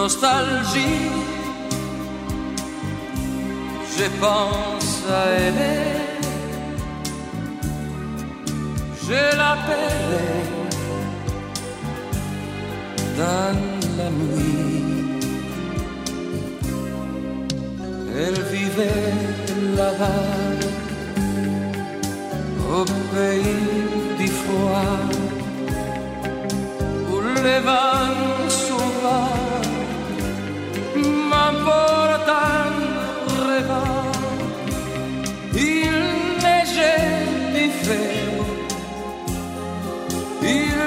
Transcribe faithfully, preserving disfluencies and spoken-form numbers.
nostalgie, je pense à elle, je l'appelais dans la nuit. Elle vivait là-bas au pays du froid, où les vents sauvages m'emportent en rêvant. Il neigeait l'hiver, il